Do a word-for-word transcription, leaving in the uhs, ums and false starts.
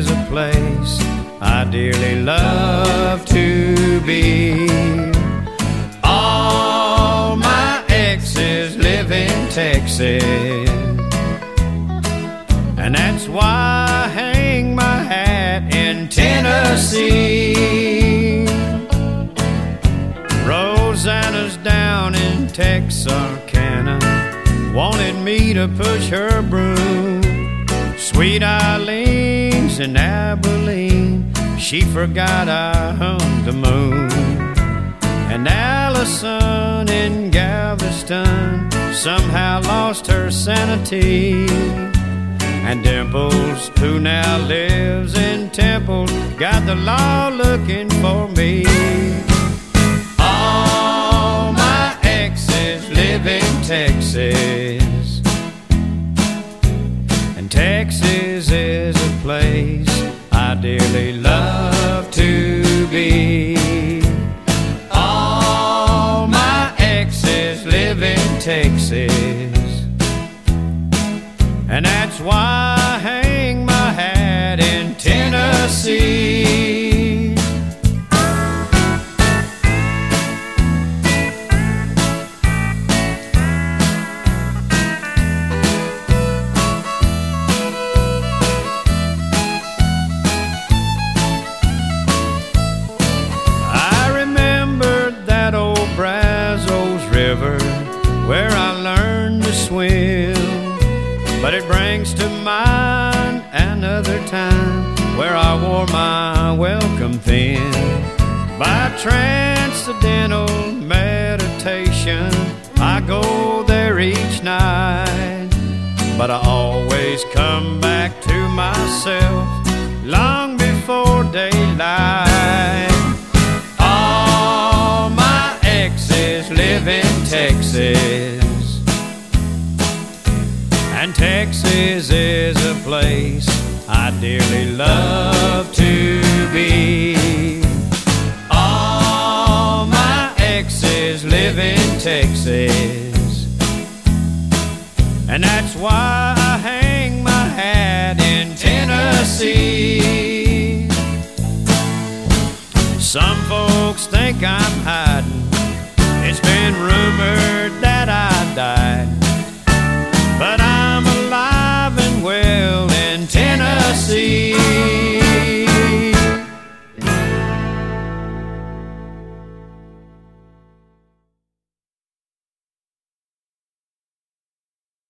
is a place I dearly love to be. All my exes live in Texas, and that's why I hang my hat in Tennessee. Rosanna's down in Texarkana, wanted me to push her broom. Sweet Eileen's in Abilene, she forgot I hung the moon. And Allison in Galveston somehow lost her sanity. And Dimples, who now lives in Temple, got the law looking for me. All my exes live in Texas, and Texas is a place I dearly love to be. All my exes live in Texas, and that's why I hang my hat in Tennessee. I remember that old Brazos River where I learned to swim, but it brings to mind another time where I wore my welcome thin. By transcendental meditation, I go there each night, but I always come back to myself long before daylight. All my exes live in Texas, and Texas is a place I dearly love to be. All my exes live in Texas, and that's why I hang my hat in Tennessee. Some folks think I'm high